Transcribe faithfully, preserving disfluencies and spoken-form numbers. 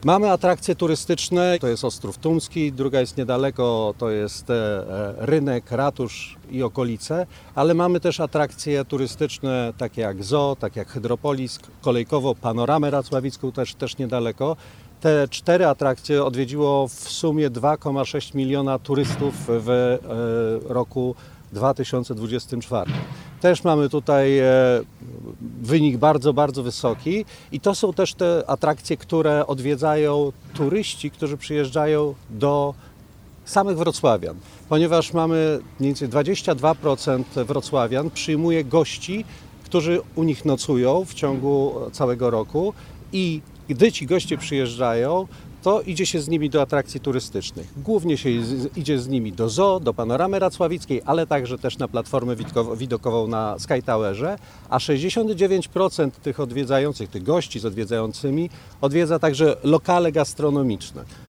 Mamy atrakcje turystyczne, to jest Ostrów Tumski, druga jest niedaleko, to jest rynek, ratusz i okolice, ale mamy też atrakcje turystyczne takie jak zoo, tak jak Hydropolis, kolejkowo Panoramę Racławicką też, też niedaleko. Te cztery atrakcje odwiedziło w sumie dwa przecinek sześć miliona turystów w roku dwa tysiące dwudziestym czwartym. Też mamy tutaj wynik bardzo, bardzo wysoki i to są też te atrakcje, które odwiedzają turyści, którzy przyjeżdżają do samych wrocławian, ponieważ mamy mniej więcej dwadzieścia dwa procent wrocławian przyjmuje gości, którzy u nich nocują w ciągu całego roku i gdy ci goście przyjeżdżają, to idzie się z nimi do atrakcji turystycznych. Głównie się idzie z nimi do zoo, do Panoramy Racławickiej, ale także też na platformę widokową na Sky Towerze, a sześćdziesiąt dziewięć procent tych odwiedzających, tych gości z odwiedzającymi odwiedza także lokale gastronomiczne.